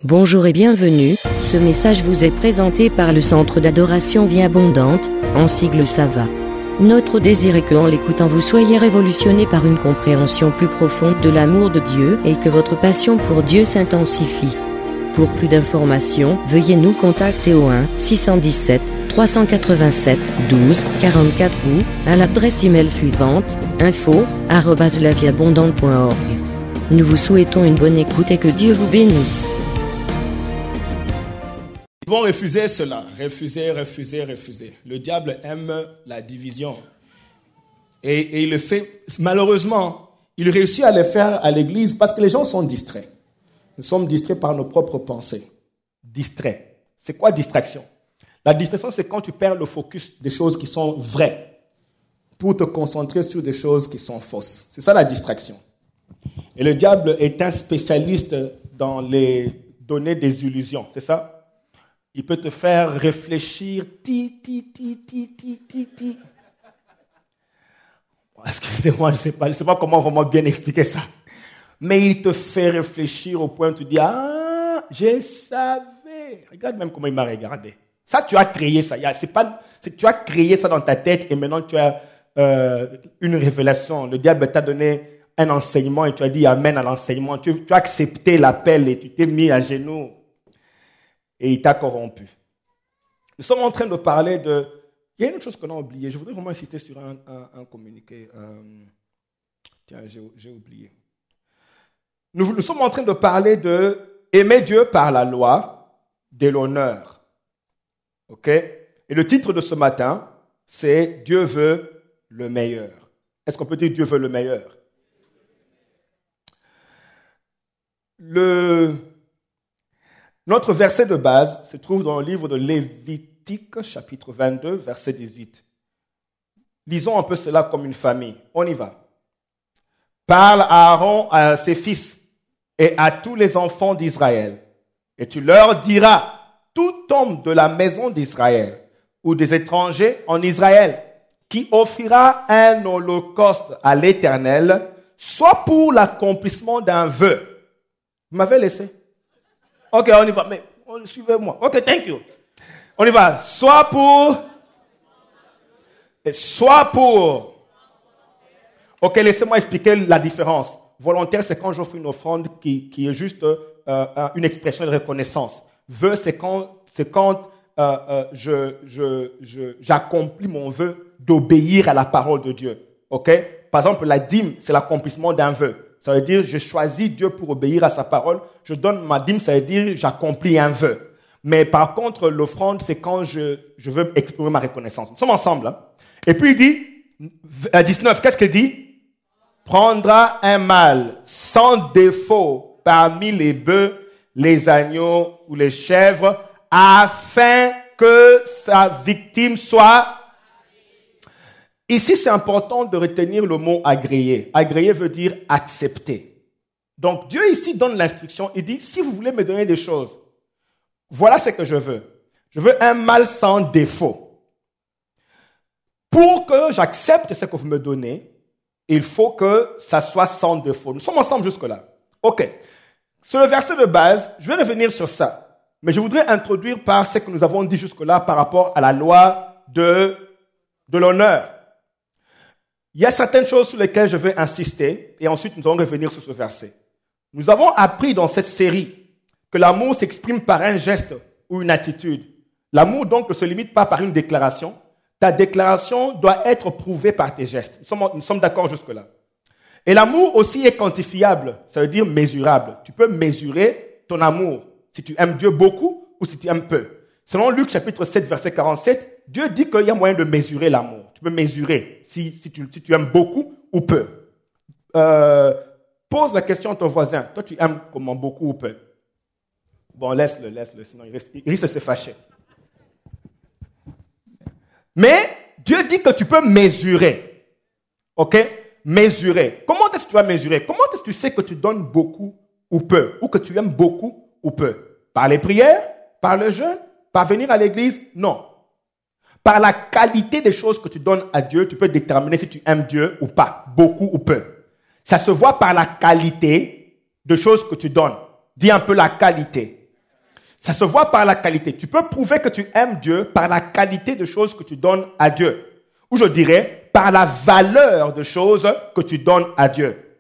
Bonjour et bienvenue, ce message vous est présenté par le Centre d'adoration Vie Abondante, en sigle SAVA. Notre désir est qu'en l'écoutant vous soyez révolutionné par une compréhension plus profonde de l'amour de Dieu et que votre passion pour Dieu s'intensifie. Pour plus d'informations, veuillez nous contacter au 1-617-387-12-44 ou à l'adresse email suivante info@lavieabondante.org. Nous vous souhaitons une bonne écoute et que Dieu vous bénisse. Ils vont refuser cela. Refuser. Le diable aime la division. Et il le fait, malheureusement, il réussit à le faire à l'église parce que les gens sont distraits. Nous sommes distraits par nos propres pensées. Distraits. C'est quoi distraction? La distraction, c'est quand tu perds le focus des choses qui sont vraies pour te concentrer sur des choses qui sont fausses. C'est ça la distraction. Et le diable est un spécialiste dans les donner des illusions. C'est ça? Il peut te faire réfléchir. Excusez-moi, je ne sais pas comment vraiment bien expliquer ça. Mais il te fait réfléchir au point où tu dis, ah, je savais. Regarde même comment il m'a regardé. Ça, tu as créé ça. Tu as créé ça dans ta tête et maintenant tu as une révélation. Le diable t'a donné un enseignement et tu as dit amen à l'enseignement. Tu as accepté l'appel et tu t'es mis à genoux. Et il t'a corrompu. Nous sommes en train de parler de... Il y a une chose qu'on a oubliée. Je voudrais vraiment insister sur un communiqué. Tiens, j'ai oublié. Nous sommes en train de parler de aimer Dieu par la loi, de l'honneur. OK? Et le titre de ce matin, c'est Dieu veut le meilleur. Est-ce qu'on peut dire Dieu veut le meilleur? Notre verset de base se trouve dans le livre de Lévitique, chapitre 22, verset 18. Lisons un peu cela comme une famille. On y va. Parle à Aaron, à ses fils et à tous les enfants d'Israël. Et tu leur diras, tout homme de la maison d'Israël ou des étrangers en Israël qui offrira un holocauste à l'Éternel, soit pour l'accomplissement d'un vœu. Vous m'avez laissé? Ok, on y va. Mais suivez-moi. Ok, thank you. On y va. Soit pour. Ok, laissez-moi expliquer la différence. Volontaire, c'est quand j'offre une offrande qui est juste une expression de reconnaissance. Vœu, c'est quand j'accomplis mon vœu d'obéir à la parole de Dieu. Ok? Par exemple, la dîme, c'est l'accomplissement d'un vœu. Ça veut dire, je choisis Dieu pour obéir à sa parole. Je donne ma dîme, ça veut dire, j'accomplis un vœu. Mais par contre, l'offrande, c'est quand je veux exprimer ma reconnaissance. Nous sommes ensemble. Hein? Et puis il dit, 19, qu'est-ce qu'il dit? Prendra un mâle sans défaut parmi les bœufs, les agneaux ou les chèvres, afin que sa victime soit... Ici, c'est important de retenir le mot agréer. Agréer veut dire accepter. Donc, Dieu ici donne l'instruction. Il dit, si vous voulez me donner des choses, voilà ce que je veux. Je veux un mâle sans défaut. Pour que j'accepte ce que vous me donnez, il faut que ça soit sans défaut. Nous sommes ensemble jusque-là. OK. Sur le verset de base, je vais revenir sur ça. Mais je voudrais introduire par ce que nous avons dit jusque-là par rapport à la loi de l'honneur. Il y a certaines choses sur lesquelles je vais insister et ensuite nous allons revenir sur ce verset. Nous avons appris dans cette série que l'amour s'exprime par un geste ou une attitude. L'amour donc ne se limite pas par une déclaration. Ta déclaration doit être prouvée par tes gestes. Nous sommes d'accord jusque-là. Et l'amour aussi est quantifiable, ça veut dire mesurable. Tu peux mesurer ton amour, si tu aimes Dieu beaucoup ou si tu aimes peu. Selon Luc chapitre 7, verset 47, Dieu dit qu'il y a moyen de mesurer l'amour. Tu peux mesurer si tu aimes beaucoup ou peu. Pose la question à ton voisin. Toi, tu aimes comment, beaucoup ou peu? Bon, laisse-le, sinon il risque de se fâcher. Mais Dieu dit que tu peux mesurer. OK? Mesurer. Comment est-ce que tu vas mesurer? Comment est-ce que tu sais que tu donnes beaucoup ou peu? Ou que tu aimes beaucoup ou peu? Par les prières? Par le jeûne? Par venir à l'église? Non. Par la qualité des choses que tu donnes à Dieu, tu peux déterminer si tu aimes Dieu ou pas, beaucoup ou peu. Ça se voit par la qualité de choses que tu donnes. Dis un peu la qualité. Ça se voit par la qualité. Tu peux prouver que tu aimes Dieu par la qualité de choses que tu donnes à Dieu. Ou je dirais, par la valeur de choses que tu donnes à Dieu.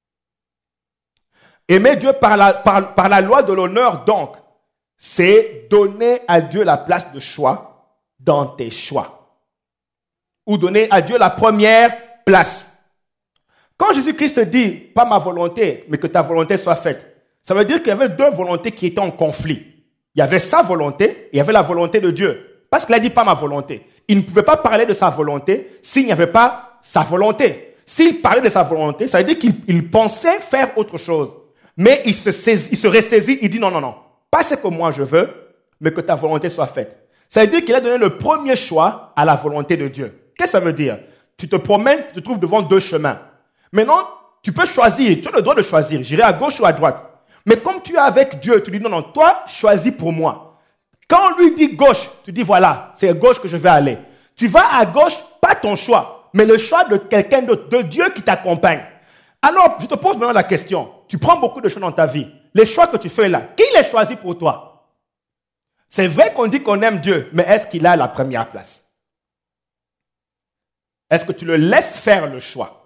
Aimer Dieu par la loi de l'honneur, donc, c'est donner à Dieu la place de choix dans tes choix. Ou donner à Dieu la première place. Quand Jésus-Christ dit, pas ma volonté, mais que ta volonté soit faite, ça veut dire qu'il y avait deux volontés qui étaient en conflit. Il y avait sa volonté et il y avait la volonté de Dieu. Parce qu'il a dit pas ma volonté. Il ne pouvait pas parler de sa volonté s'il n'y avait pas sa volonté. S'il parlait de sa volonté, ça veut dire qu'il pensait faire autre chose. Mais il se ressaisit, il dit non, pas ce que moi je veux, mais que ta volonté soit faite. Ça veut dire qu'il a donné le premier choix à la volonté de Dieu. Qu'est-ce que ça veut dire? Tu te promènes, tu te trouves devant deux chemins. Maintenant, tu peux choisir, tu as le droit de choisir, j'irai à gauche ou à droite. Mais comme tu es avec Dieu, tu dis non, toi, choisis pour moi. Quand on lui dit gauche, tu dis voilà, c'est à gauche que je vais aller. Tu vas à gauche, pas ton choix, mais le choix de quelqu'un d'autre, de Dieu qui t'accompagne. Alors, je te pose maintenant la question. Tu prends beaucoup de choses dans ta vie. Les choix que tu fais là, qui les choisit pour toi? C'est vrai qu'on dit qu'on aime Dieu, mais est-ce qu'il a la première place? Est-ce que tu le laisses faire le choix?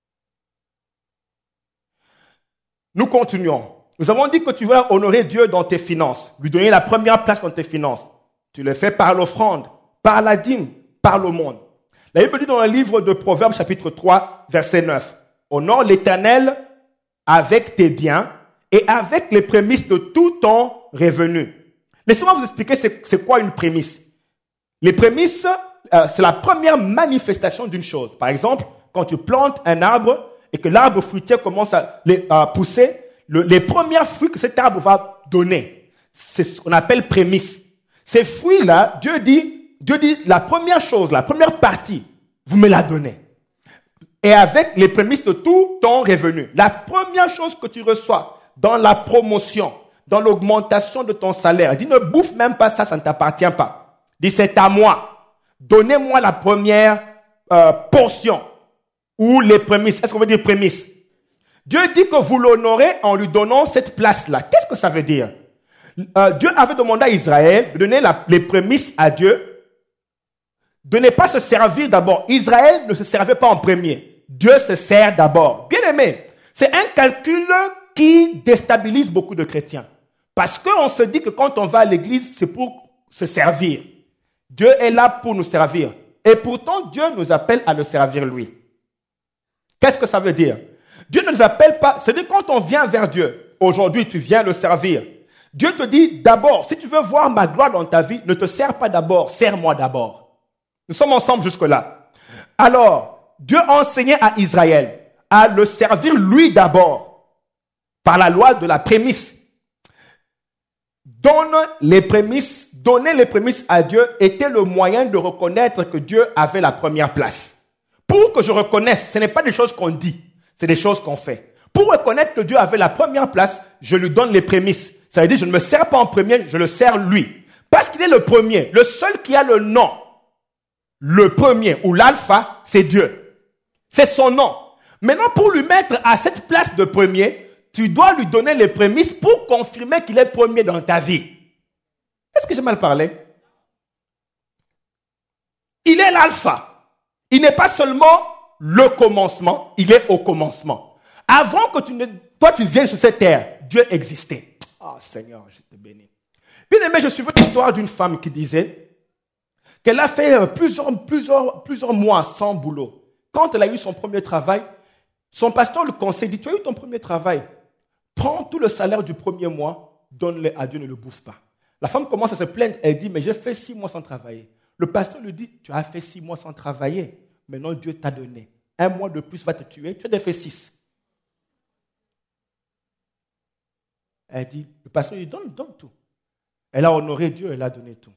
Nous continuons. Nous avons dit que tu veux honorer Dieu dans tes finances, lui donner la première place dans tes finances. Tu le fais par l'offrande, par la dîme, par l'aumône. La Bible dit dans le livre de Proverbes, chapitre 3, verset 9, « Honore l'Éternel avec tes biens et avec les prémices de tout ton revenu. » Laissez-moi vous expliquer c'est quoi une prémisse. Les prémices, c'est la première manifestation d'une chose. Par exemple, quand tu plantes un arbre et que l'arbre fruitier commence à pousser, les premiers fruits que cet arbre va donner, c'est ce qu'on appelle prémisse. Ces fruits-là, Dieu dit, la première chose, la première partie, vous me la donnez. Et avec les prémices de tout ton revenu. La première chose que tu reçois dans la promotion, dans l'augmentation de ton salaire, dis ne bouffe même pas ça, ça ne t'appartient pas. Dis c'est à moi. Donnez-moi la première portion ou les prémices. Est-ce qu'on veut dire prémices? Dieu dit que vous l'honorez en lui donnant cette place-là. Qu'est-ce que ça veut dire? Dieu avait demandé à Israël de donner les prémices à Dieu, de ne pas se servir d'abord. Israël ne se servait pas en premier. Dieu se sert d'abord. Bien aimé, c'est un calcul qui déstabilise beaucoup de chrétiens. Parce qu'on se dit que quand on va à l'église, c'est pour se servir. Dieu est là pour nous servir. Et pourtant, Dieu nous appelle à le servir lui. Qu'est-ce que ça veut dire? Dieu ne nous appelle pas, c'est-à-dire quand on vient vers Dieu, aujourd'hui tu viens le servir. Dieu te dit d'abord, si tu veux voir ma gloire dans ta vie, ne te sers pas d'abord, sers-moi d'abord. Nous sommes ensemble jusque-là. Alors, Dieu a enseigné à Israël à le servir lui d'abord, par la loi de la prémisse. Donner les prémices à Dieu était le moyen de reconnaître que Dieu avait la première place. Pour que je reconnaisse, ce n'est pas des choses qu'on dit. C'est des choses qu'on fait. Pour reconnaître que Dieu avait la première place, je lui donne les prémices. Ça veut dire je ne me sers pas en premier, je le sers lui. Parce qu'il est le premier. Le seul qui a le nom, le premier ou l'alpha, c'est Dieu. C'est son nom. Maintenant, pour lui mettre à cette place de premier, tu dois lui donner les prémices pour confirmer qu'il est premier dans ta vie. Est-ce que j'ai mal parlé? Il est l'alpha. Il n'est pas seulement le commencement, il est au commencement. Avant que toi tu viennes sur cette terre, Dieu existait. Ah Seigneur, je te bénis. Bien aimé, je suivais l'histoire d'une femme qui disait qu'elle a fait plusieurs mois sans boulot. Quand elle a eu son premier travail, son pasteur le conseille, dit, tu as eu ton premier travail, prends tout le salaire du premier mois, donne-le à Dieu, ne le bouffe pas. La femme commence à se plaindre, elle dit, mais j'ai fait 6 mois sans travailler. Le pasteur lui dit, tu as fait 6 mois sans travailler. Maintenant, Dieu t'a donné. 1 mois de plus va te tuer. Tu as fait 6. Elle dit, le pasteur lui donne tout. Elle a honoré Dieu, elle a donné tout.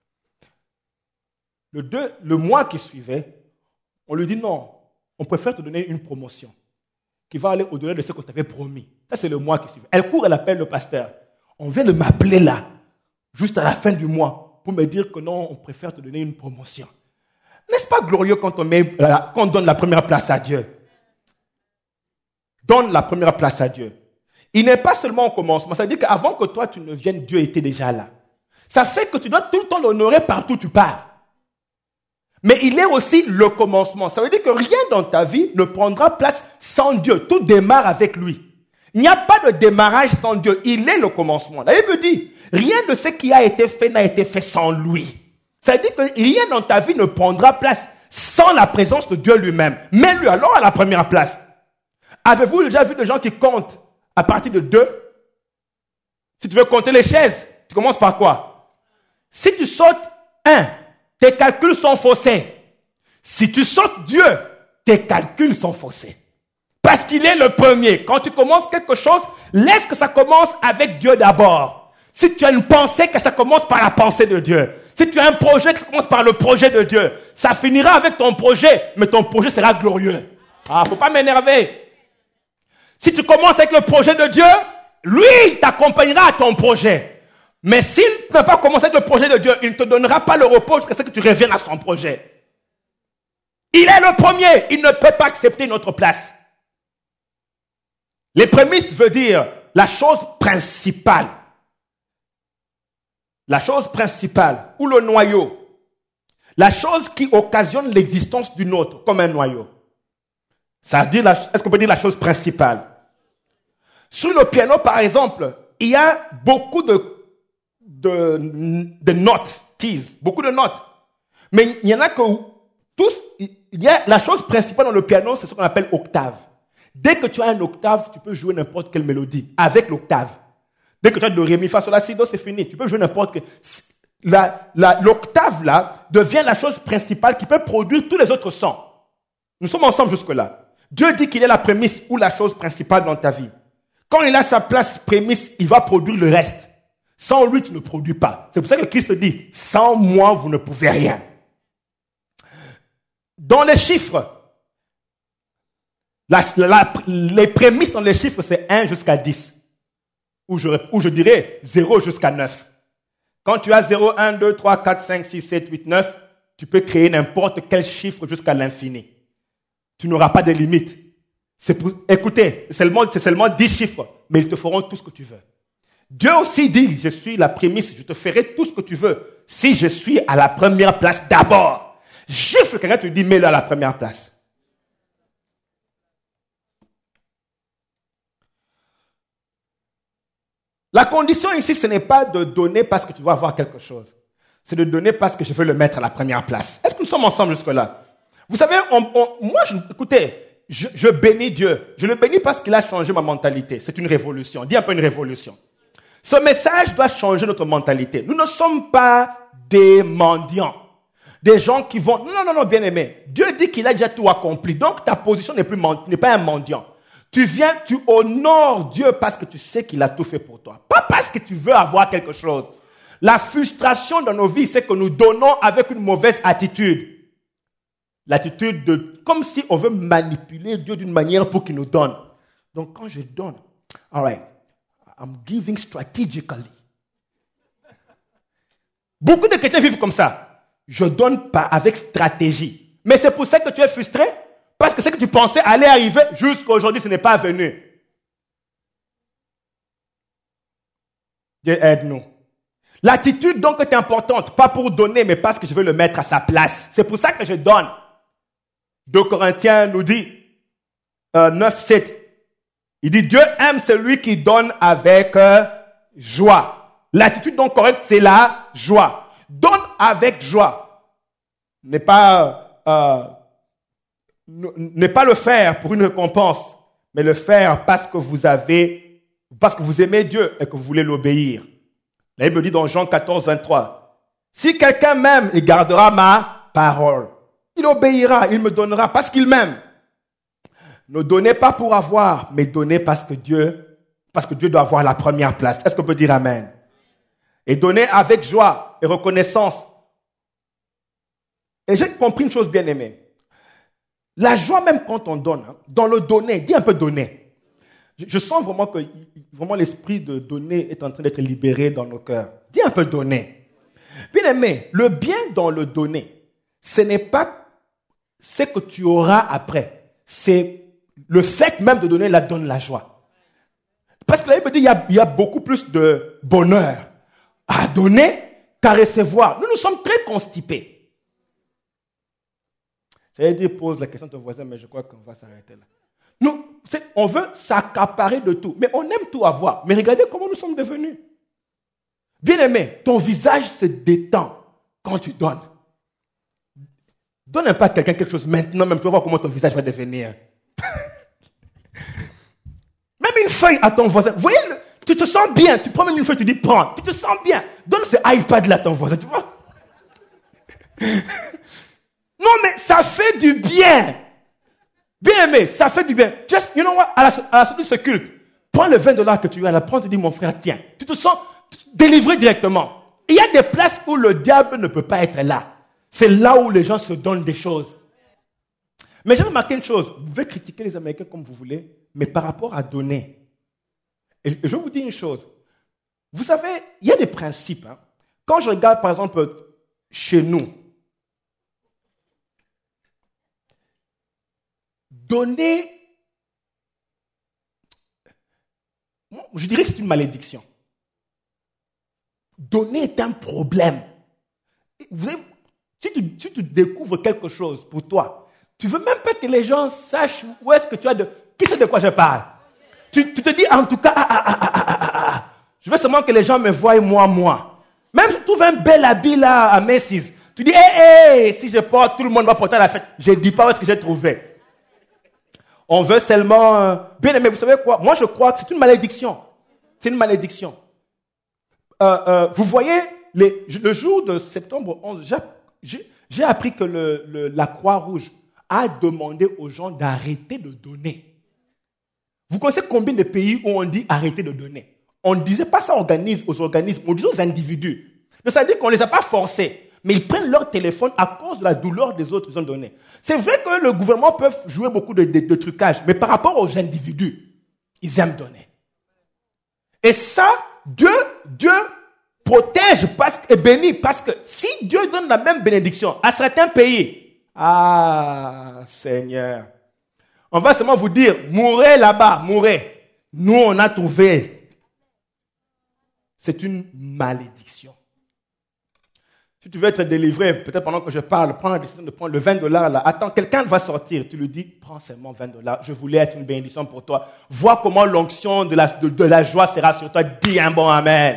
Le mois qui suivait, on lui dit non, on préfère te donner une promotion qui va aller au-delà de ce qu'on t'avait promis. Ça, c'est le mois qui suivait. Elle court, elle appelle le pasteur. On vient de m'appeler là, juste à la fin du mois, pour me dire que non, on préfère te donner une promotion. N'est-ce pas glorieux quand on donne la première place à Dieu? Donne la première place à Dieu. Il n'est pas seulement au commencement. Ça veut dire qu'avant que toi, tu ne viennes, Dieu était déjà là. Ça fait que tu dois tout le temps l'honorer partout où tu pars. Mais il est aussi le commencement. Ça veut dire que rien dans ta vie ne prendra place sans Dieu. Tout démarre avec lui. Il n'y a pas de démarrage sans Dieu. Il est le commencement. La Bible dit, rien de ce qui a été fait n'a été fait sans lui. Ça veut dire que rien dans ta vie ne prendra place sans la présence de Dieu lui-même. Mets-lui alors à la première place. Avez-vous déjà vu des gens qui comptent à partir de 2? Si tu veux compter les chaises, tu commences par quoi? Si tu sautes 1, tes calculs sont faussés. Si tu sautes Dieu, tes calculs sont faussés. Parce qu'il est le premier. Quand tu commences quelque chose, laisse que ça commence avec Dieu d'abord. Si tu as une pensée, que ça commence par la pensée de Dieu. Si tu as un projet, que ça commence par le projet de Dieu. Ça finira avec ton projet, mais ton projet sera glorieux. Faut pas m'énerver. Si tu commences avec le projet de Dieu, lui t'accompagnera à ton projet. Mais s'il n'a pas commencé avec le projet de Dieu, il ne te donnera pas le repos jusqu'à ce que tu reviennes à son projet. Il est le premier. Il ne peut pas accepter notre place. Les prémices veut dire la chose principale. La chose principale ou le noyau. La chose qui occasionne l'existence d'une autre comme un noyau. Ça veut dire, est-ce qu'on peut dire la chose principale? Sur le piano, par exemple, il y a beaucoup de notes, keys, beaucoup de notes. Mais il y en a que tous, il y a la chose principale dans le piano, c'est ce qu'on appelle octave. Dès que tu as un octave, tu peux jouer n'importe quelle mélodie avec l'octave. Dès que tu as de ré, mi, fa, sol, la, si, do, c'est fini. Tu peux jouer n'importe quelle. L'octave là devient la chose principale qui peut produire tous les autres sons. Nous sommes ensemble jusque-là. Dieu dit qu'il est la prémisse ou la chose principale dans ta vie. Quand il a sa place prémisse, il va produire le reste. Sans lui, tu ne produis pas. C'est pour ça que Christ dit, sans moi, vous ne pouvez rien. Dans les chiffres, les prémices dans les chiffres, c'est 1 jusqu'à 10. Ou je dirais 0 jusqu'à 9. Quand tu as 0, 1, 2, 3, 4, 5, 6, 7, 8, 9, tu peux créer n'importe quel chiffre jusqu'à l'infini. Tu n'auras pas de limite. Écoutez, c'est seulement 10 chiffres, mais ils te feront tout ce que tu veux. Dieu aussi dit, je suis la prémisse, je te ferai tout ce que tu veux, si je suis à la première place d'abord. Gifle quelqu'un, tu dis, mets-le à la première place. La condition ici, ce n'est pas de donner parce que tu vas avoir quelque chose. C'est de donner parce que je veux le mettre à la première place. Est-ce que nous sommes ensemble jusque-là? Vous savez, écoutez, je bénis Dieu. Je le bénis parce qu'il a changé ma mentalité. C'est une révolution. Dis un peu une révolution. Ce message doit changer notre mentalité. Nous ne sommes pas des mendiants. Des gens qui vont... Non, bien aimé. Dieu dit qu'il a déjà tout accompli. Donc ta position n'est pas un mendiant. Tu viens, tu honores Dieu parce que tu sais qu'il a tout fait pour toi. Pas parce que tu veux avoir quelque chose. La frustration dans nos vies, c'est que nous donnons avec une mauvaise attitude. L'attitude de... Comme si on veut manipuler Dieu d'une manière pour qu'il nous donne. Donc quand je donne, all right, I'm giving strategically. Beaucoup de chrétiens vivent comme ça. Je donne pas avec stratégie. Mais c'est pour ça que tu es frustré. Parce que ce que tu pensais allait arriver jusqu'à aujourd'hui, ce n'est pas venu. Dieu aide-nous. L'attitude donc est importante, pas pour donner, mais parce que je veux le mettre à sa place. C'est pour ça que je donne. 2 Corinthiens nous dit, 9, 7, il dit, Dieu aime celui qui donne avec joie. L'attitude donc correcte, c'est la joie. Donne avec joie. N'est pas le faire pour une récompense, mais le faire parce que vous aimez Dieu et que vous voulez l'obéir. La Bible dit dans Jean 14, 23, si quelqu'un m'aime, il gardera ma parole. Il obéira, il me donnera parce qu'il m'aime. Ne donnez pas pour avoir, mais donnez parce que Dieu doit avoir la première place. Est-ce qu'on peut dire amen? Et donnez avec joie et reconnaissance. Et j'ai compris une chose bien aimée. La joie, même quand on donne, dans le donner, dis un peu donner. Je sens vraiment que l'esprit de donner est en train d'être libéré dans nos cœurs. Dis un peu donner. Bien aimé, le bien dans le donner, ce n'est pas ce que tu auras après. C'est le fait même de donner donne la joie. Parce que la Bible dit qu'il y a beaucoup plus de bonheur à donner qu'à recevoir. Nous sommes très constipés. J'allais dire, pose la question à ton voisin, mais je crois qu'on va s'arrêter là. On veut s'accaparer de tout, mais on aime tout avoir. Mais regardez comment nous sommes devenus. Bien-aimé, ton visage se détend quand tu donnes. Donne pas à quelqu'un quelque chose maintenant, même tu vas voir comment ton visage va devenir. Même une feuille à ton voisin. Vous voyez, tu te sens bien. Tu prends même une feuille, tu dis prends. Tu te sens bien. Donne ce iPad là à ton voisin, tu vois. Non, mais ça fait du bien. Bien aimé, ça fait du bien. Just, you know what, à la sortie de ce culte, prends le $20 que tu as là, prends, tu dis mon frère, tiens. Tu te sens délivré directement. Il y a des places où le diable ne peut pas être là. C'est là où les gens se donnent des choses. Mais j'ai remarqué une chose. Vous pouvez critiquer les Américains comme vous voulez, mais par rapport à donner. Et je vous dis une chose. Vous savez, il y a des principes. Hein. Quand je regarde, par exemple, chez nous, donner, je dirais que c'est une malédiction. Donner est un problème. Si tu découvres quelque chose pour toi, tu ne veux même pas que les gens sachent où est-ce que tu as de... Qui sait de quoi je parle? Tu te dis en tout cas, je veux seulement que les gens me voient moi. Même si tu trouves un bel habit là à Macy's, tu dis, si je porte, tout le monde va porter à la fête. Je ne dis pas où est-ce que j'ai trouvé. On veut seulement... Bien aimé, vous savez quoi? Moi, je crois que c'est une malédiction. C'est une malédiction. Vous voyez, le jour de septembre 11, j'ai appris que la Croix-Rouge a demandé aux gens d'arrêter de donner. Vous connaissez combien de pays où on dit arrêter de donner? On ne disait pas ça aux organismes, on disait aux individus. Donc ça veut dire qu'on ne les a pas forcés. Mais ils prennent leur téléphone à cause de la douleur des autres qu'ils ont donné. C'est vrai que le gouvernement peut jouer beaucoup de trucages, mais par rapport aux individus, ils aiment donner. Et ça, Dieu protège et bénit, parce que si Dieu donne la même bénédiction à certains pays, Seigneur, on va seulement vous dire, mourrez là-bas, mourrez. Nous, on a trouvé. C'est une malédiction. Si tu veux être délivré, peut-être pendant que je parle, prends la décision de prendre le $20 là. Attends, quelqu'un va sortir. Tu lui dis, prends seulement $20. Je voulais être une bénédiction pour toi. Vois comment l'onction de la joie sera sur toi. Dis un bon amen.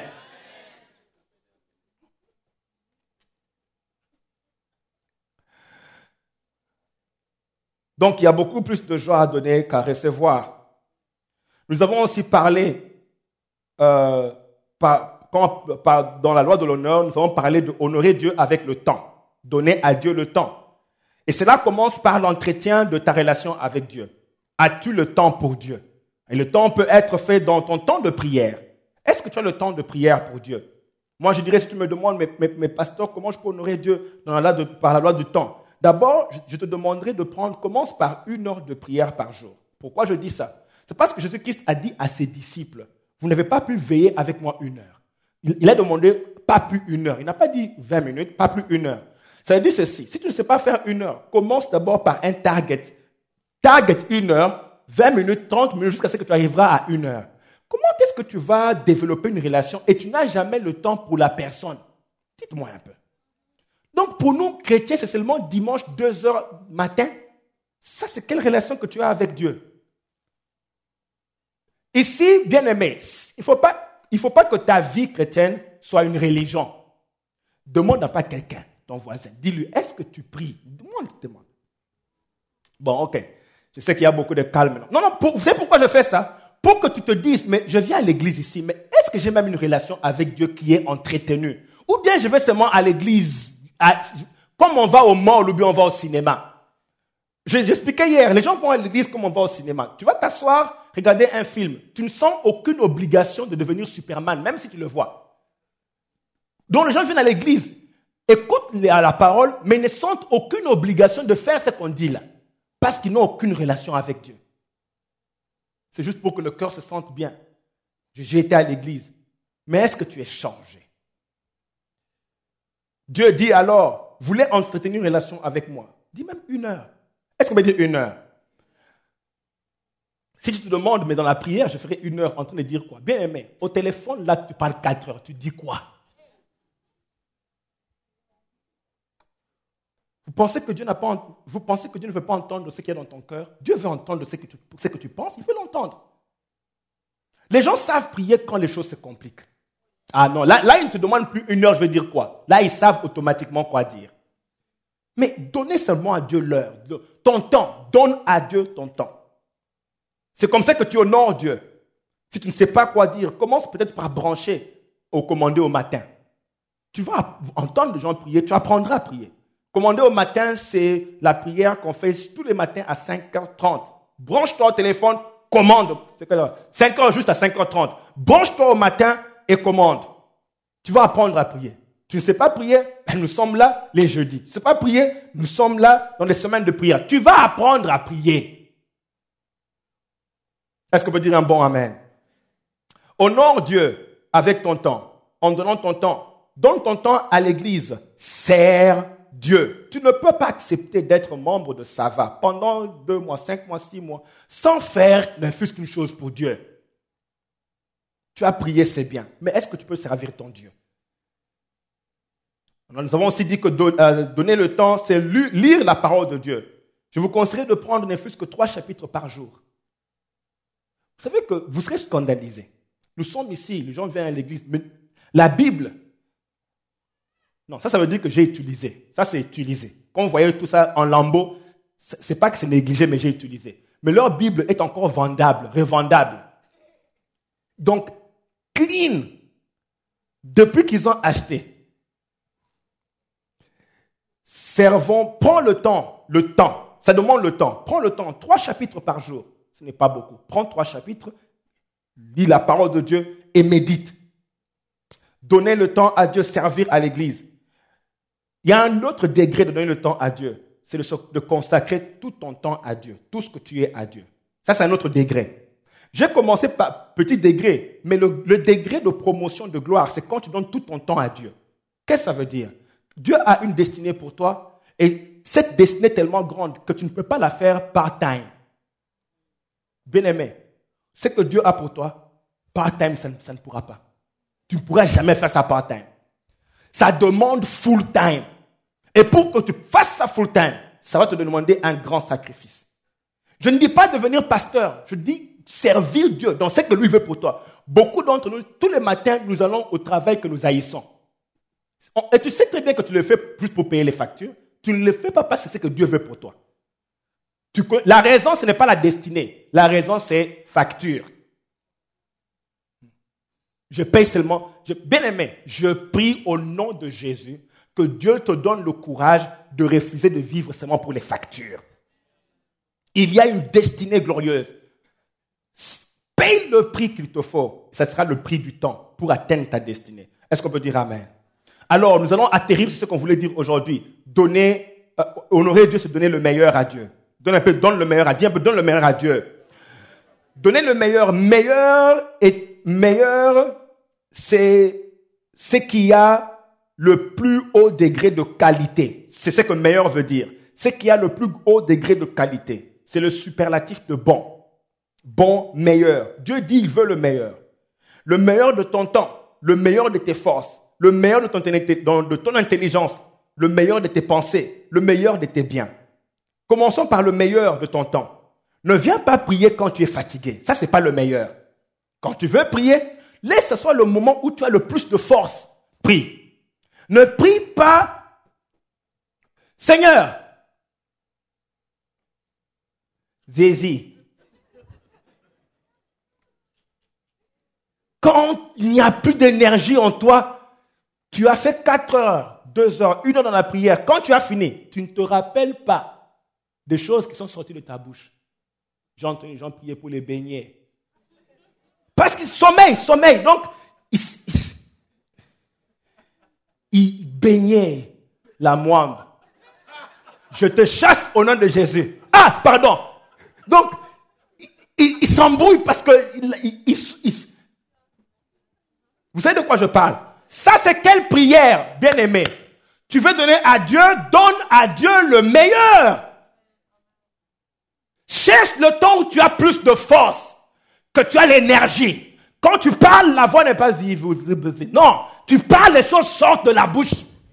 Donc, il y a beaucoup plus de joie à donner qu'à recevoir. Nous avons aussi parlé, dans la loi de l'honneur, nous avons parlé d'honorer Dieu avec le temps. Donner à Dieu le temps. Et cela commence par l'entretien de ta relation avec Dieu. As-tu le temps pour Dieu? Et le temps peut être fait dans ton temps de prière. Est-ce que tu as le temps de prière pour Dieu? Moi, je dirais, si tu me demandes, mes pasteurs, comment je peux honorer Dieu par la loi du temps? D'abord, je te demanderai commence par 1 heure de prière par jour. Pourquoi je dis ça? C'est parce que Jésus-Christ a dit à ses disciples, vous n'avez pas pu veiller avec moi 1 heure. Il a demandé pas plus 1 heure. Il n'a pas dit 20 minutes, pas plus 1 heure. Ça veut dire ceci, si tu ne sais pas faire 1 heure, commence d'abord par un target. Target 1 heure, 20 minutes, 30 minutes, jusqu'à ce que tu arriveras à 1 heure. Comment est-ce que tu vas développer une relation et tu n'as jamais le temps pour la personne? Dites-moi un peu. Donc, pour nous, chrétiens, c'est seulement dimanche, 2 heures matin. Ça, c'est quelle relation que tu as avec Dieu? Ici, bien-aimé, il ne faut pas que ta vie chrétienne soit une religion. Demande à pas quelqu'un, ton voisin. Dis-lui, est-ce que tu pries? Demande. Bon, ok. Je sais qu'il y a beaucoup de calme. Non, vous savez pourquoi je fais ça? Pour que tu te dises, mais je viens à l'église ici, mais est-ce que j'ai même une relation avec Dieu qui est entretenue? Ou bien je vais seulement à l'église, comme on va au mall ou bien on va au cinéma. J'expliquais hier, les gens vont à l'église comme on va au cinéma. Tu vas t'asseoir, regarder un film. Tu ne sens aucune obligation de devenir Superman, même si tu le vois. Donc les gens viennent à l'église, écoutent la parole, mais ne sentent aucune obligation de faire ce qu'on dit là. Parce qu'ils n'ont aucune relation avec Dieu. C'est juste pour que le cœur se sente bien. J'ai été à l'église. Mais est-ce que tu es changé? Dieu dit alors, vous voulez entretenir une relation avec moi? Dis même 1 heure. Est-ce qu'on peut dire 1 heure? Si tu te demandes, mais dans la prière, je ferai 1 heure en train de dire quoi? Bien aimé, au téléphone, là, tu parles 4 heures. Tu dis quoi? Vous pensez que Dieu ne veut pas entendre ce qu'il y a dans ton cœur? Dieu veut entendre ce que tu penses, il veut l'entendre. Les gens savent prier quand les choses se compliquent. Ah non, là ils ne te demandent plus 1 heure, je vais dire quoi? Là, ils savent automatiquement quoi dire. Mais donnez seulement à Dieu l'heure, ton temps. Donne à Dieu ton temps. C'est comme ça que tu honores Dieu. Si tu ne sais pas quoi dire, commence peut-être par brancher au commander au matin. Tu vas entendre les gens prier, tu apprendras à prier. Commander au matin, c'est la prière qu'on fait tous les matins à 5h30. Branche-toi au téléphone, commande. 5h juste à 5h30. Branche-toi au matin et commande. Tu vas apprendre à prier. Tu ne sais pas prier, nous sommes là les jeudis. Tu ne sais pas prier, nous sommes là dans les semaines de prière. Tu vas apprendre à prier. Est-ce qu'on peut dire un bon amen? Honore Dieu avec ton temps, en donnant ton temps. Donne ton temps à l'église. Sers Dieu. Tu ne peux pas accepter d'être membre de Sava pendant 2 mois, 5 mois, 6 mois, sans faire ne fût-ce qu'une chose pour Dieu. Tu as prié, c'est bien. Mais est-ce que tu peux servir ton Dieu? Nous avons aussi dit que donner le temps, c'est lire la parole de Dieu. Je vous conseillerais de prendre ne fût-ce que 3 chapitres par jour. Vous savez que vous serez scandalisés. Nous sommes ici, les gens viennent à l'église, mais la Bible, non, ça veut dire que j'ai utilisé. Ça, c'est utilisé. Quand vous voyez tout ça en lambeaux, c'est pas que c'est négligé, mais j'ai utilisé. Mais leur Bible est encore vendable, revendable. Donc, clean, depuis qu'ils ont acheté. Servons, prends le temps, ça demande le temps. Prends le temps, 3 chapitres par jour. Ce n'est pas beaucoup. Prends 3 chapitres, lis la parole de Dieu et médite. Donnez le temps à Dieu, servir à l'église. Il y a un autre degré de donner le temps à Dieu. C'est de consacrer tout ton temps à Dieu, tout ce que tu es à Dieu. Ça, c'est un autre degré. J'ai commencé par petit degré, mais le degré de promotion de gloire, c'est quand tu donnes tout ton temps à Dieu. Qu'est-ce que ça veut dire? Dieu a une destinée pour toi et cette destinée est tellement grande que tu ne peux pas la faire part-time. Bien-aimé, ce que Dieu a pour toi, part-time, ça ne pourra pas. Tu ne pourras jamais faire ça part-time. Ça demande full-time. Et pour que tu fasses ça full-time, ça va te demander un grand sacrifice. Je ne dis pas devenir pasteur, je dis servir Dieu dans ce que lui veut pour toi. Beaucoup d'entre nous, tous les matins, nous allons au travail que nous haïssons. Et tu sais très bien que tu le fais juste pour payer les factures. Tu ne le fais pas parce que c'est ce que Dieu veut pour toi. La raison, ce n'est pas la destinée. La raison, c'est facture. Je paye seulement. Bien aimé, je prie au nom de Jésus que Dieu te donne le courage de refuser de vivre seulement pour les factures. Il y a une destinée glorieuse. Paye le prix qu'il te faut. Ce sera le prix du temps pour atteindre ta destinée. Est-ce qu'on peut dire amen? Alors, nous allons atterrir sur ce qu'on voulait dire aujourd'hui. Honorer Dieu, c'est donner le meilleur à Dieu. Donne le meilleur à Dieu, donne le meilleur à Dieu. Donner le meilleur, c'est ce qui a le plus haut degré de qualité. C'est ce que meilleur veut dire. Ce qui a le plus haut degré de qualité. C'est le superlatif de bon. Bon, meilleur. Dieu dit il veut le meilleur. Le meilleur de ton temps, le meilleur de tes forces, le meilleur de ton intelligence, le meilleur de tes pensées, le meilleur de tes biens. Commençons par le meilleur de ton temps. Ne viens pas prier quand tu es fatigué. Ça, ce n'est pas le meilleur. Quand tu veux prier, laisse ce soit le moment où tu as le plus de force. Prie. Ne prie pas, Seigneur, vas-y. Quand il n'y a plus d'énergie en toi, tu as fait 4 heures, 2 heures, 1 heure dans la prière. Quand tu as fini, tu ne te rappelles pas des choses qui sont sorties de ta bouche. J'ai entendu les gens prier pour les beignets. Parce qu'ils sommeillent. Donc, ils baignaient la moine. Je te chasse au nom de Jésus. Ah, pardon. Donc, ils s'embrouillent parce que... Vous savez de quoi je parle? Ça, c'est quelle prière, bien-aimé? Tu veux donner à Dieu, donne à Dieu le meilleur. Cherche le temps où tu as plus de force, que tu as l'énergie. Quand tu parles, la voix n'est pas vive. Non, tu parles, les choses sortent de la bouche.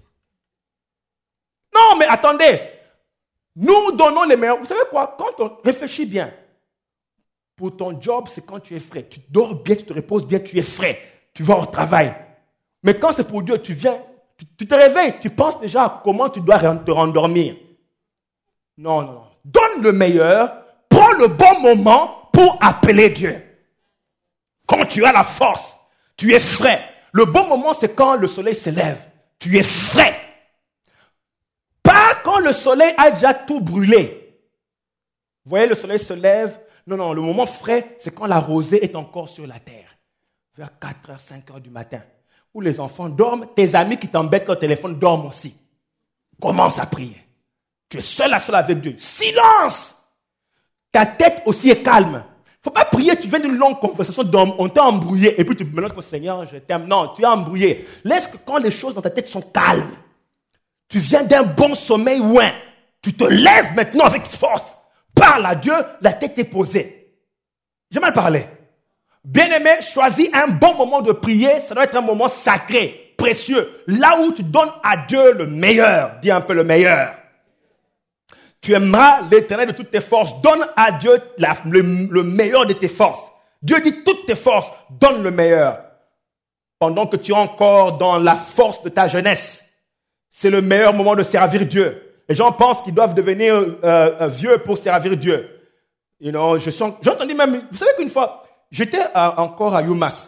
Non, mais attendez. Nous donnons les meilleurs. Vous savez quoi? Quand on réfléchit bien, pour ton job, c'est quand tu es frais. Tu dors bien, tu te reposes bien, tu es frais. Tu vas au travail. Mais quand c'est pour Dieu, tu viens, tu te réveilles, tu penses déjà à comment tu dois te rendormir. Non, non, non. Donne le meilleur, prends le bon moment pour appeler Dieu. Quand tu as la force, tu es frais. Le bon moment, c'est quand le soleil se lève. Tu es frais. Pas quand le soleil a déjà tout brûlé. Vous voyez, le soleil se lève. Non, non, le moment frais, c'est quand la rosée est encore sur la terre. Vers 4h, 5h du matin. Où les enfants dorment, tes amis qui t'embêtent au téléphone dorment aussi. Commence à prier. Tu es seul à seul avec Dieu. Silence! Ta tête aussi est calme. Il ne faut pas prier, tu viens d'une longue conversation, on t'a embrouillé, et puis tu me demandes que Seigneur, je t'aime. Non, tu es embrouillé. Laisse que quand les choses dans ta tête sont calmes, tu viens d'un bon sommeil, ouais. Tu te lèves maintenant avec force. Parle à Dieu, la tête est posée. J'ai mal parlé. Bien-aimé, choisis un bon moment de prier, ça doit être un moment sacré, précieux. Là où tu donnes à Dieu le meilleur. Dis un peu le meilleur. Tu aimeras l'Éternel de toutes tes forces. Donne à Dieu le meilleur de tes forces. Dieu dit toutes tes forces, donne le meilleur. Pendant que tu es encore dans la force de ta jeunesse, c'est le meilleur moment de servir Dieu. Les gens pensent qu'ils doivent devenir vieux pour servir Dieu. J'ai entendu même, vous savez qu'une fois, j'étais encore à UMass,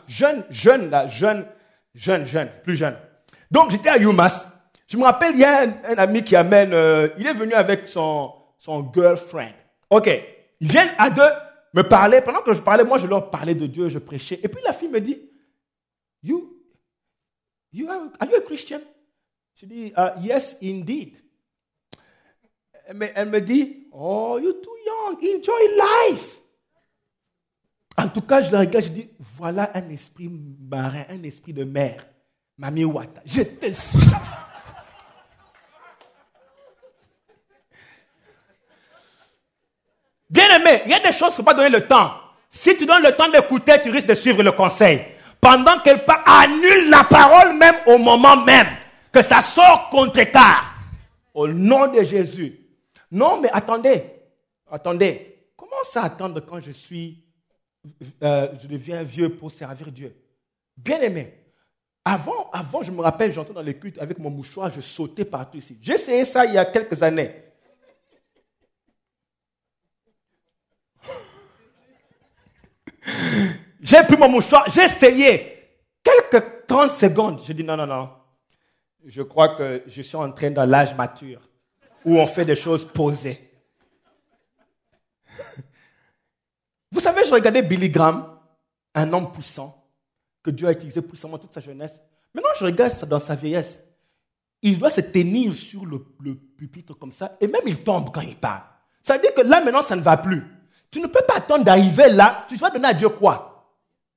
plus jeune. Donc j'étais à UMass. Je me rappelle, il y a un ami qui amène, il est venu avec son girlfriend. Ok, ils viennent à deux me parler. Pendant que je parlais, moi je leur parlais de Dieu, je prêchais. Et puis la fille me dit, are you a Christian? Je dis, yes, indeed. Elle me dit, oh, you're too young, enjoy life. En tout cas, je la regarde, je dis, voilà un esprit marin, un esprit de mer. Mami Wata, je te chasse. Bien-aimé, il y a des choses qu'il ne faut pas donner le temps. Si tu donnes le temps d'écouter, tu risques de suivre le conseil. Pendant qu'elle parle, annule la parole même au moment même. Que ça sort contre-écart. Au nom de Jésus. Non, mais attendez. Comment ça attendre quand je deviens vieux pour servir Dieu? Bien-aimé. Avant, je me rappelle, j'entrais dans les cultes avec mon mouchoir, je sautais partout ici. J'ai essayé ça il y a quelques années. J'ai pris mon mouchoir, j'ai essayé. Quelques 30 secondes, j'ai dit non. Je crois que je suis entré dans l'âge mature, où on fait des choses posées. Vous savez, je regardais Billy Graham, un homme puissant, que Dieu a utilisé puissamment toute sa jeunesse. Maintenant, je regarde ça dans sa vieillesse. Il doit se tenir sur le pupitre comme ça, et même il tombe quand il parle. Ça veut dire que là, maintenant, ça ne va plus. Tu ne peux pas attendre d'arriver là. Tu vas donner à Dieu quoi?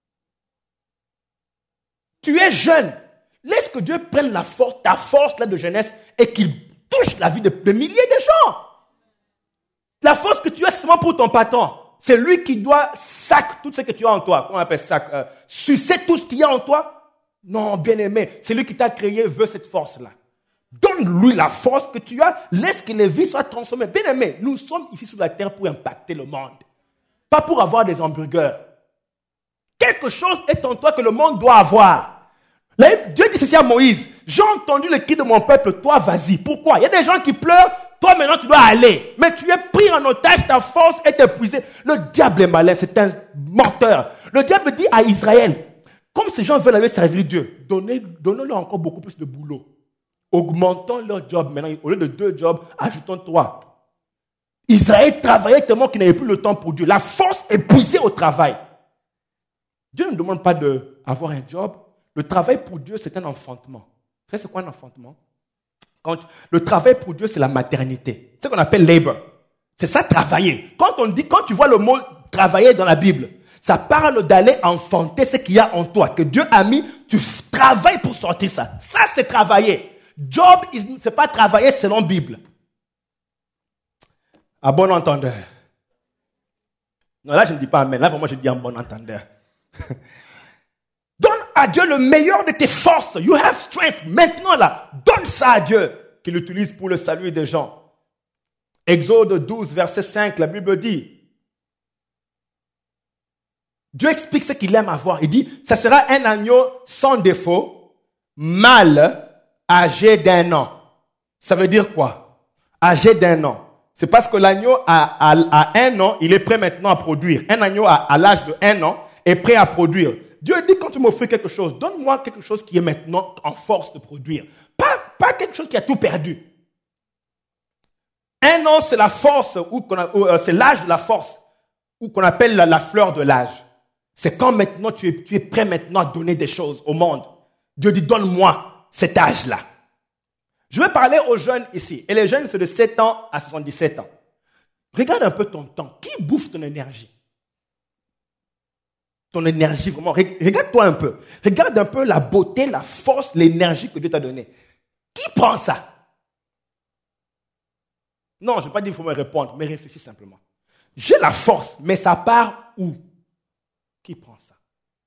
Tu es jeune. Laisse que Dieu prenne ta force là de jeunesse et qu'il touche la vie de milliers de gens. La force que tu as, c'est seulement pour ton patron. C'est lui qui doit sac tout ce que tu as en toi. Comment on appelle ça? Sucer tout ce qu'il y a en toi? Non, bien-aimé. C'est lui qui t'a créé, veut cette force-là. Donne-lui la force que tu as. Laisse que les vies soient transformées. Bien-aimé, nous sommes ici sur la terre pour impacter le monde. Pas pour avoir des hamburgers. Quelque chose est en toi que le monde doit avoir. Là, Dieu dit ceci à Moïse. J'ai entendu le cri de mon peuple, toi vas-y. Pourquoi? Il y a des gens qui pleurent, toi maintenant tu dois aller. Mais tu es pris en otage, ta force est épuisée. Le diable est malin, c'est un menteur. Le diable dit à Israël, comme ces gens veulent aller servir Dieu, donnez-leur encore beaucoup plus de boulot. Augmentons leur job maintenant. Au lieu de 2 jobs, ajoutons 3. Israël travaillait tellement qu'il n'avait plus le temps pour Dieu. La force épuisée au travail. Dieu ne demande pas d'avoir un job. Le travail pour Dieu, c'est un enfantement. Vous savez, c'est quoi un enfantement? Le travail pour Dieu, c'est la maternité. C'est ce qu'on appelle labor. C'est ça, travailler. Quand tu vois le mot travailler dans la Bible, ça parle d'aller enfanter ce qu'il y a en toi, que Dieu a mis, tu travailles pour sortir ça. Ça, c'est travailler. Job, c'est pas travailler selon la Bible. À bon entendeur. Non, là, je ne dis pas amen. Là, vraiment, je dis en bon entendeur. Donne à Dieu le meilleur de tes forces. You have strength. Maintenant, là, donne ça à Dieu, qu'il l'utilise pour le salut des gens. Exode 12, verset 5, la Bible dit, Dieu explique ce qu'il aime avoir. Il dit, ça sera un agneau sans défaut, mâle, âgé d'1 an. Ça veut dire quoi? Âgé d'1 an. C'est parce que l'agneau à 1 an, il est prêt maintenant à produire. Un agneau à l'âge de 1 an est prêt à produire. Dieu dit, quand tu m'offres quelque chose, donne-moi quelque chose qui est maintenant en force de produire. Pas quelque chose qui a tout perdu. 1 an, c'est la force, c'est l'âge de la force, ou qu'on appelle la fleur de l'âge. C'est quand maintenant tu es prêt maintenant à donner des choses au monde. Dieu dit, donne-moi cet âge-là. Je vais parler aux jeunes ici. Et les jeunes, c'est de 7 ans à 77 ans. Regarde un peu ton temps. Qui bouffe ton énergie? Ton énergie, vraiment. Regarde-toi un peu. Regarde un peu la beauté, la force, l'énergie que Dieu t'a donnée. Qui prend ça? Non, je ne vais pas dire qu'il faut me répondre, mais réfléchis simplement. J'ai la force, mais ça part où? Qui prend ça?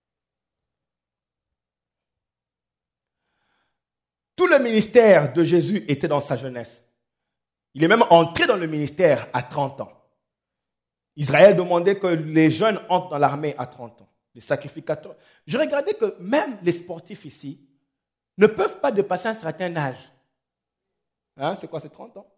Tout le ministère de Jésus était dans sa jeunesse. Il est même entré dans le ministère à 30 ans. Israël demandait que les jeunes entrent dans l'armée à 30 ans. Les sacrificateurs. Je regardais que même les sportifs ici ne peuvent pas dépasser un certain âge. Hein, c'est quoi, c'est 30 ans?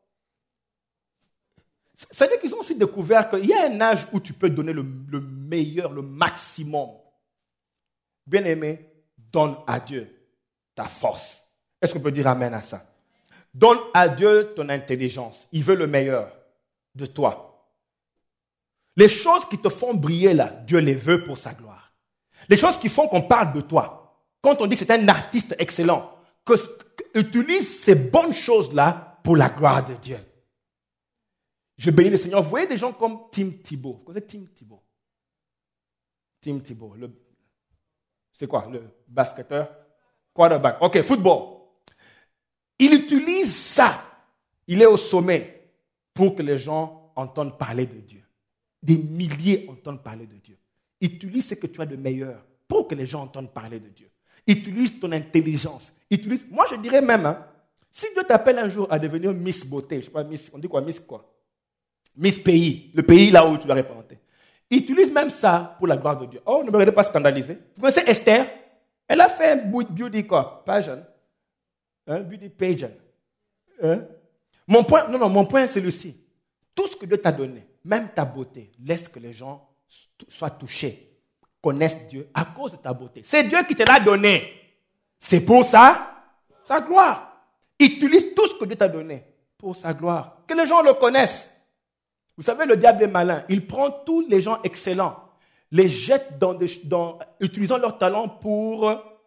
Ça veut dire qu'ils ont aussi découvert qu'il y a un âge où tu peux donner le meilleur, le maximum. Bien-aimé, donne à Dieu ta force. Est-ce qu'on peut dire amen à ça? Donne à Dieu ton intelligence. Il veut le meilleur de toi. Les choses qui te font briller là, Dieu les veut pour sa gloire. Les choses qui font qu'on parle de toi. Quand on dit que c'est un artiste excellent, utilise ces bonnes choses-là pour la gloire de Dieu. Je bénis le Seigneur. Vous voyez des gens comme Tim Thibault. Vous connaissez Tim Thibault? Tim Thibault. C'est quoi? Le basketteur? Quarterback. Ok, football. Il utilise ça. Il est au sommet pour que les gens entendent parler de Dieu. Des milliers entendent parler de Dieu. Utilise ce que tu as de meilleur pour que les gens entendent parler de Dieu. Utilise ton intelligence. Moi, je dirais même, si Dieu t'appelle un jour à devenir Miss Beauté, je ne sais pas, Miss, on dit quoi, Miss quoi? Miss Pays, le pays là où tu dois représenter. Utilise même ça pour la gloire de Dieu. Oh, ne me regardez pas scandaliser. Vous connaissez Esther? Elle a fait un beauty quoi? Pageant. Beauty pageant. Mon point c'est celui-ci. Tout ce que Dieu t'a donné, même ta beauté, laisse que les gens soient touchés, connaissent Dieu à cause de ta beauté. C'est Dieu qui te l'a donné. C'est pour ça, sa gloire. Utilise tout ce que Dieu t'a donné pour sa gloire. Que les gens le connaissent. Vous savez, le diable est malin. Il prend tous les gens excellents, les jette utilisant leur talent pour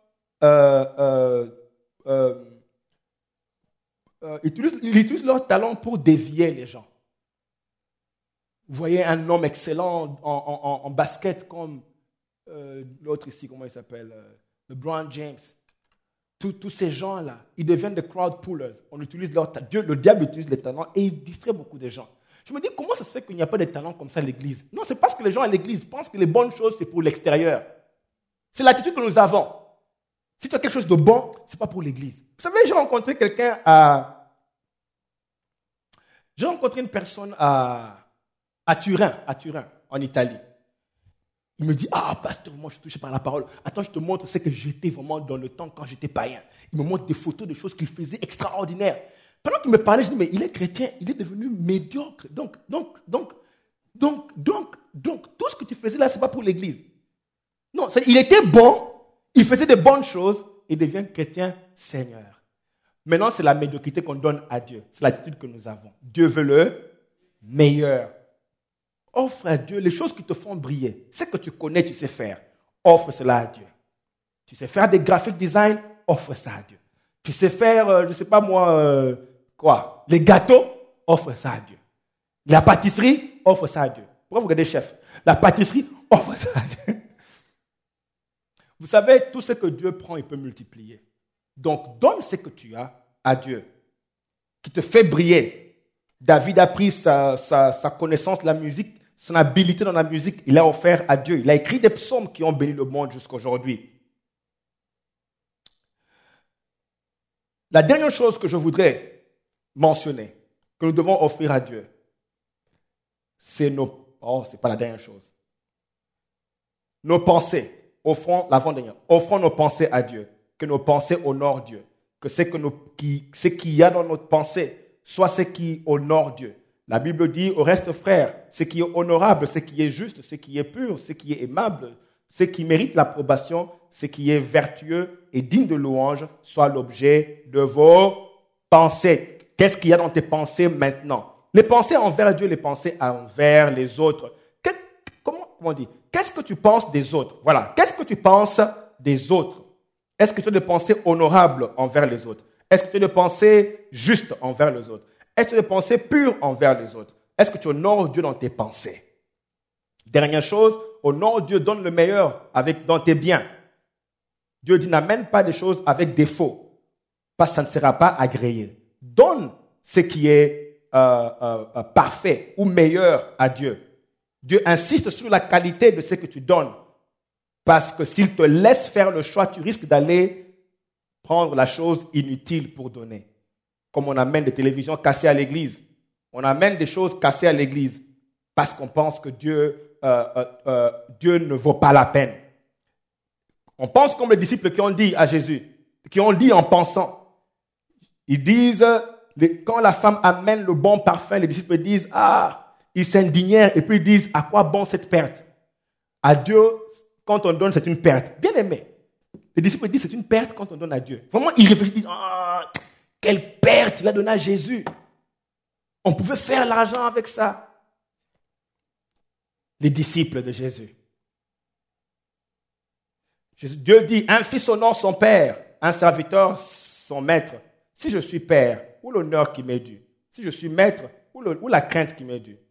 ils utilisent leur talent pour dévier les gens. Vous voyez un homme excellent en basket comme l'autre ici, comment il s'appelle? LeBron James. Tous ces gens-là, ils deviennent des crowd pullers. On utilise leur talent. Le diable utilise les talents et il distrait beaucoup de gens. Je me dis, comment ça se fait qu'il n'y a pas de talents comme ça à l'église? Non, c'est parce que les gens à l'église pensent que les bonnes choses, c'est pour l'extérieur. C'est l'attitude que nous avons. Si tu as quelque chose de bon, ce n'est pas pour l'église. Vous savez, j'ai rencontré une personne à Turin, en Italie. Il me dit, pasteur, moi je suis touché par la parole. Attends, je te montre ce que j'étais vraiment dans le temps quand j'étais païen. Il me montre des photos de choses qu'il faisait extraordinaires. Pendant qu'il me parlait, je dis, mais il est chrétien, il est devenu médiocre. Donc, tout ce que tu faisais là, ce n'est pas pour l'église. Non, il était bon, il faisait de bonnes choses, et devient chrétien Seigneur. Maintenant, c'est la médiocrité qu'on donne à Dieu. C'est l'attitude que nous avons. Dieu veut le meilleur. Offre à Dieu les choses qui te font briller. Ce que tu connais, tu sais faire. Offre cela à Dieu. Tu sais faire des graphic design, offre ça à Dieu. Tu sais faire, je ne sais pas moi, les gâteaux, offre ça à Dieu. La pâtisserie, offre ça à Dieu. Pourquoi vous regardez chef? La pâtisserie, offre ça à Dieu. Vous savez, tout ce que Dieu prend, il peut multiplier. Donc, donne ce que tu as à Dieu, qui te fait briller. David a pris sa connaissance de la musique son habileté dans la musique, il l'a offert à Dieu. Il a écrit des psaumes qui ont béni le monde jusqu'à aujourd'hui. La dernière chose que je voudrais mentionner, que nous devons offrir à Dieu, c'est c'est pas la dernière chose. Nos pensées, offrons l'avant-dernière, offrons nos pensées à Dieu, que nos pensées honorent Dieu, que ce qu'il y a dans notre pensée soit ce qui honore Dieu. La Bible dit au reste, frères, ce qui est honorable, ce qui est juste, ce qui est pur, ce qui est aimable, ce qui mérite l'approbation, ce qui est vertueux et digne de louange, soit l'objet de vos pensées. Qu'est-ce qu'il y a dans tes pensées maintenant? Les pensées envers Dieu, les pensées envers les autres. Comment on dit? Qu'est-ce que tu penses des autres? Voilà. Qu'est-ce que tu penses des autres? Est-ce que tu as des pensées honorables envers les autres? Est-ce que tu as des pensées justes envers les autres? Est-ce que tu as des pensées pures envers les autres? Est-ce que tu honores Dieu dans tes pensées? Dernière chose, honore Dieu, donne le meilleur dans tes biens. Dieu dit, n'amène pas des choses avec défaut, parce que ça ne sera pas agréé. Donne ce qui est parfait ou meilleur à Dieu. Dieu insiste sur la qualité de ce que tu donnes, parce que s'il te laisse faire le choix, tu risques d'aller prendre la chose inutile pour donner. Comme on amène des télévisions cassées à l'église. On amène des choses cassées à l'église parce qu'on pense que Dieu ne vaut pas la peine. On pense comme les disciples qui ont dit à Jésus, qui ont dit en pensant. Ils disent, quand la femme amène le bon parfum, les disciples disent, ils s'indignèrent et puis ils disent, à quoi bon cette perte? À Dieu, quand on donne, c'est une perte. Bien aimé. Les disciples disent, c'est une perte quand on donne à Dieu. Vraiment, ils réfléchissent, ils disent, quelle perte il a donné à Jésus. On pouvait faire l'argent avec ça. Les disciples de Jésus. Dieu dit, un fils honore son père, un serviteur son maître. Si je suis père, où l'honneur qui m'est dû? Si je suis maître, où la crainte qui m'est due?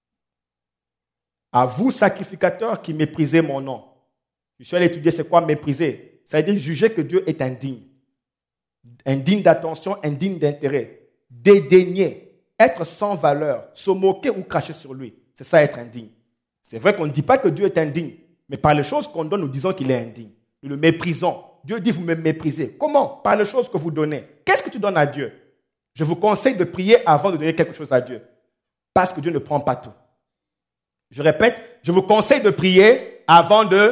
À vous, sacrificateurs, qui méprisez mon nom. Je suis allé étudier c'est quoi mépriser. Ça veut dire juger que Dieu est indigne. Indigne d'attention, indigne d'intérêt. Dédaigner, être sans valeur, se moquer ou cracher sur lui. C'est ça être indigne. C'est vrai qu'on ne dit pas que Dieu est indigne, mais par les choses qu'on donne, nous disons qu'il est indigne. Nous le méprisons. Dieu dit, vous me méprisez. Comment? Par les choses que vous donnez. Qu'est-ce que tu donnes à Dieu? Je vous conseille de prier avant de donner quelque chose à Dieu. Parce que Dieu ne prend pas tout. Je répète, je vous conseille de prier avant de...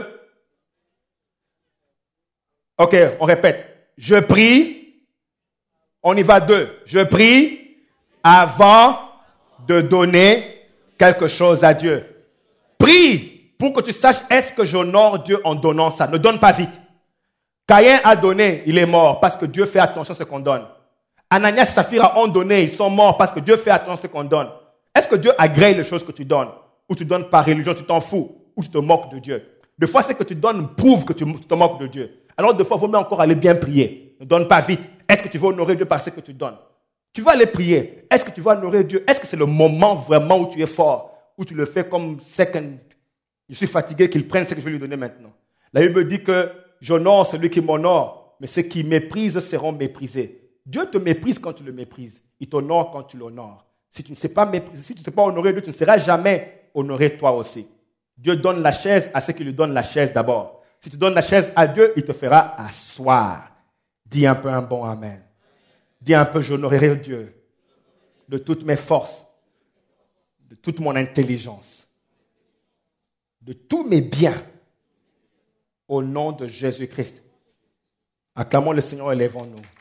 Ok, on répète. Je prie. On y va deux. Je prie avant de donner quelque chose à Dieu. Prie pour que tu saches est-ce que j'honore Dieu en donnant ça. Ne donne pas vite. Caïn a donné, il est mort parce que Dieu fait attention à ce qu'on donne. Ananias et Saphira ont donné, ils sont morts parce que Dieu fait attention à ce qu'on donne. Est-ce que Dieu agrée les choses que tu donnes? Ou tu donnes par religion, tu t'en fous? Ou tu te moques de Dieu? Des fois, ce que tu donnes prouve que tu te moques de Dieu. Alors, des fois, il vaut mieux encore aller bien prier. Ne donne pas vite. Est-ce que tu veux honorer Dieu par ce que tu donnes? Tu vas aller prier. Est-ce que tu vas honorer Dieu? Est-ce que c'est le moment vraiment où tu es fort? Où tu le fais comme second? Je suis fatigué, qu'il prenne ce que je vais lui donner maintenant. La Bible dit que j'honore celui qui m'honore, mais ceux qui méprisent seront méprisés. Dieu te méprise quand tu le méprises. Il t'honore quand tu l'honores. Si tu ne sais pas mépriser, si tu ne sais pas honorer Dieu, tu ne seras jamais honoré toi aussi. Dieu donne la chaise à ceux qui lui donnent la chaise d'abord. Si tu donnes la chaise à Dieu, il te fera asseoir. Dis un peu un bon amen. Dis un peu, j'honorerai Dieu de toutes mes forces, de toute mon intelligence, de tous mes biens, au nom de Jésus-Christ. Acclamons le Seigneur et lèvons-nous.